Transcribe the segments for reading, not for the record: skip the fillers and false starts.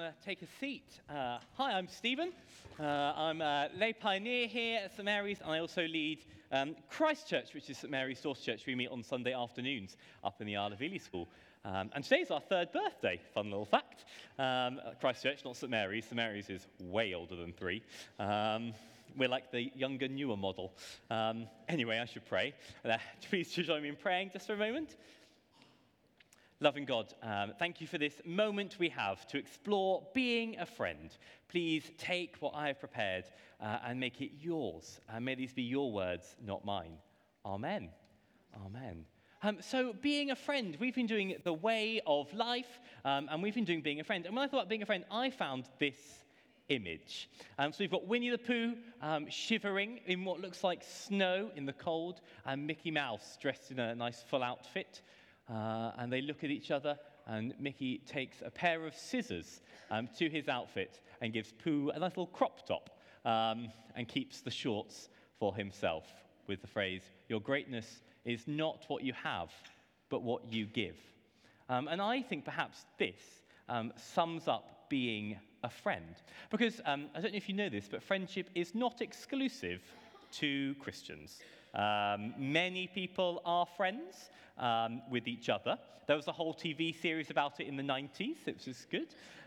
take a seat. Hi, I'm Stephen. I'm a lay pioneer here at St Mary's, and I also lead Christchurch, which is St Mary's Daughter Church. We meet on Sunday afternoons up in the Isle of Ely School. And today's our third birthday, fun little fact. Christchurch, not St Mary's. St Mary's is way older than 3. We're like the younger, newer model. Anyway, I should pray. Please join me in praying just for a moment. Loving God, thank you for this moment we have to explore being a friend. Please take what I have prepared and make it yours. And may these be your words, not mine. Amen. Amen. So being a friend, we've been doing the way of life, and we've been doing being a friend. And when I thought about being a friend, I found this image. So we've got Winnie the Pooh shivering in what looks like snow in the cold, and Mickey Mouse dressed in a nice full outfit. And they look at each other, and Mickey takes a pair of scissors to his outfit and gives Pooh a nice little crop top and keeps the shorts for himself with the phrase, "Your greatness is not what you have, but what you give." And I think perhaps this sums up being a friend. Because I don't know if you know this, but friendship is not exclusive to Christians. Many people are friends with each other. There was a whole TV series about it in the 90s. It was good.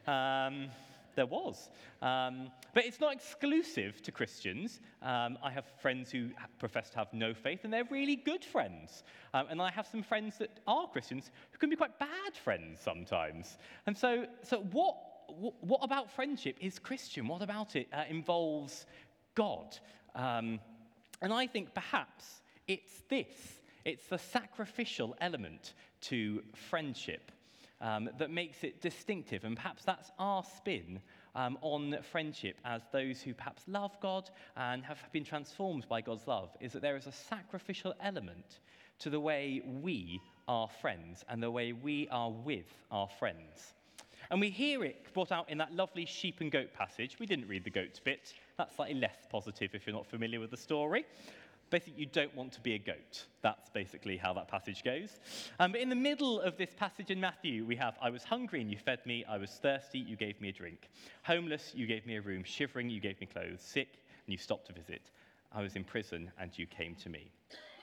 There was. But it's not exclusive to Christians. I have friends who profess to have no faith, and they're really good friends. And I have some friends that are Christians who can be quite bad friends sometimes. And so what about friendship is Christian? What about it involves God? And I think perhaps it's this. It's the sacrificial element to friendship that makes it distinctive. And perhaps that's our spin on friendship as those who perhaps love God and have been transformed by God's love, is that there is a sacrificial element to the way we are friends and the way we are with our friends. And we hear it brought out in that lovely sheep and goat passage. We didn't read the goat bit. That's slightly less positive if you're not familiar with the story. Basically, you don't want to be a goat. That's basically how that passage goes. But in the middle of this passage in Matthew, we have, "I was hungry and you fed me. I was thirsty, you gave me a drink. Homeless, you gave me a room. Shivering, you gave me clothes. Sick, and you stopped to visit. I was in prison and you came to me."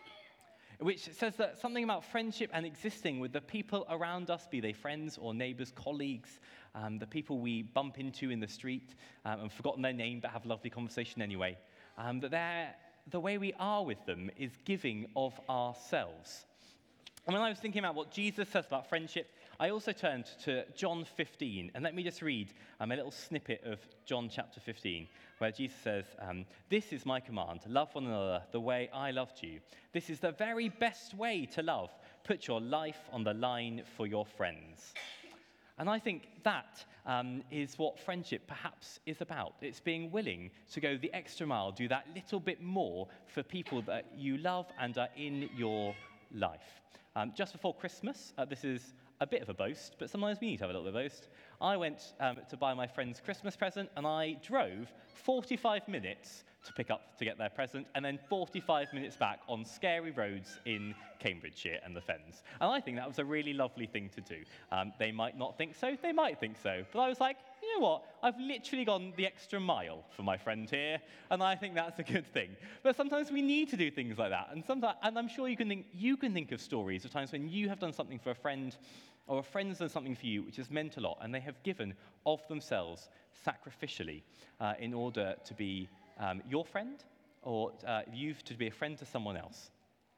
Which says that something about friendship and existing with the people around us, be they friends or neighbours, colleagues, the people we bump into in the street and forgotten their name but have a lovely conversation anyway, that the way we are with them is giving of ourselves. And when I was thinking about what Jesus says about friendship, I also turned to John 15. And let me just read a little snippet of John chapter 15, where Jesus says, "This is my command, love one another the way I loved you. This is the very best way to love. Put your life on the line for your friends." And I think that is what friendship perhaps is about. It's being willing to go the extra mile, do that little bit more for people that you love and are in your life. Just before Christmas, this is a bit of a boast, but sometimes we need to have a little bit of a boast. I went to buy my friend's Christmas present, and I drove 45 minutes to get their present, and then 45 minutes back on scary roads in Cambridgeshire and the Fens. And I think that was a really lovely thing to do. They might not think so, they might think so, but I was like, you know what? I've literally gone the extra mile for my friend here, and I think that's a good thing. But sometimes we need to do things like that, and I'm sure you can think of stories of times when you have done something for a friend, or a friend's done something for you which has meant a lot, and they have given of themselves sacrificially in order to be your friend, or you to be a friend to someone else.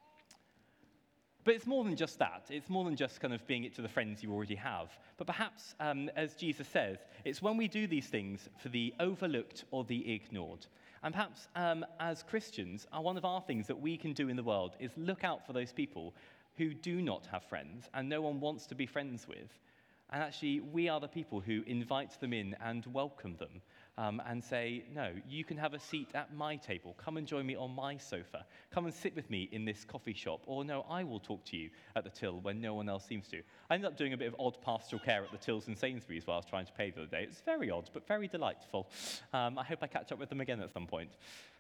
But it's more than just that. It's more than just kind of being it to the friends you already have. But perhaps, as Jesus says, it's when we do these things for the overlooked or the ignored. And perhaps as Christians, one of our things that we can do in the world is look out for those people who do not have friends and no one wants to be friends with. And actually, we are the people who invite them in and welcome them and say, "No, you can have a seat at my table. Come and join me on my sofa. Come and sit with me in this coffee shop." Or, "No, I will talk to you at the till when no one else seems to." I ended up doing a bit of odd pastoral care at the tills in Sainsbury's while I was trying to pay the other day. It's very odd, but very delightful. I hope I catch up with them again at some point.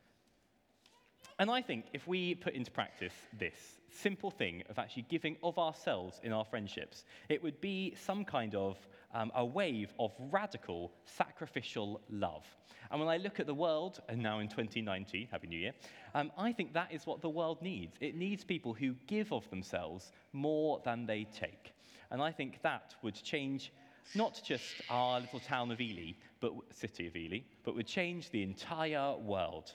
And I think if we put into practice this simple thing of actually giving of ourselves in our friendships, it would be some kind of a wave of radical, sacrificial love. And when I look at the world, and now in 2019, Happy New Year, I think that is what the world needs. It needs people who give of themselves more than they take. And I think that would change not just our little town of Ely, city of Ely, but would change the entire world.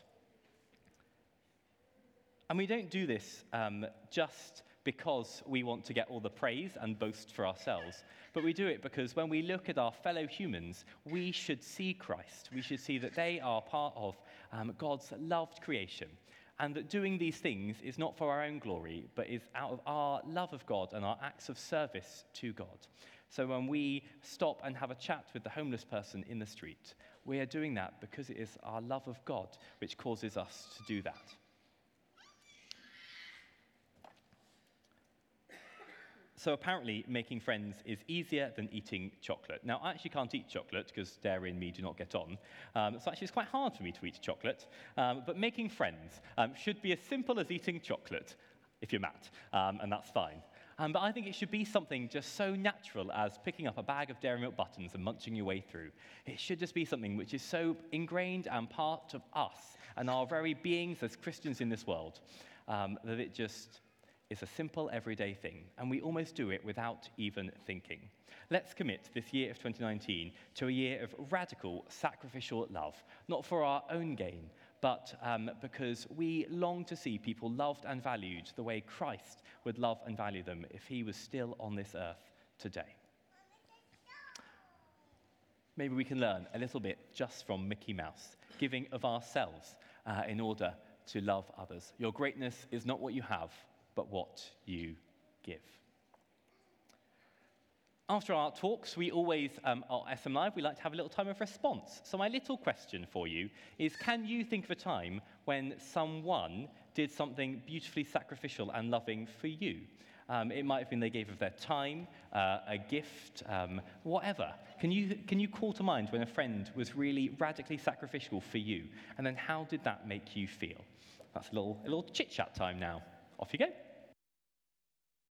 And we don't do this just because we want to get all the praise and boast for ourselves, but we do it because when we look at our fellow humans, we should see Christ. We should see that they are part of God's loved creation, and that doing these things is not for our own glory, but is out of our love of God and our acts of service to God. So when we stop and have a chat with the homeless person in the street, we are doing that because it is our love of God which causes us to do that. So apparently, making friends is easier than eating chocolate. Now, I actually can't eat chocolate because dairy and me do not get on. So actually, it's quite hard for me to eat chocolate. But making friends should be as simple as eating chocolate, if you're Matt, and that's fine. But I think it should be something just so natural as picking up a bag of Dairy Milk buttons and munching your way through. It should just be something which is so ingrained and part of us and our very beings as Christians in this world that it just is a simple, everyday thing, and we almost do it without even thinking. Let's commit this year of 2019 to a year of radical, sacrificial love, not for our own gain, but because we long to see people loved and valued the way Christ would love and value them if he was still on this earth today. Maybe we can learn a little bit just from Mickey Mouse, giving of ourselves in order to love others. Your greatness is not what you have, but what you give. After our talks, we always, at SM Live, we like to have a little time of response. So my little question for you is, can you think of a time when someone did something beautifully sacrificial and loving for you? It might have been they gave of their time, a gift, whatever. Can you call to mind when a friend was really radically sacrificial for you? And then how did that make you feel? That's a little chit-chat time now. Off you go.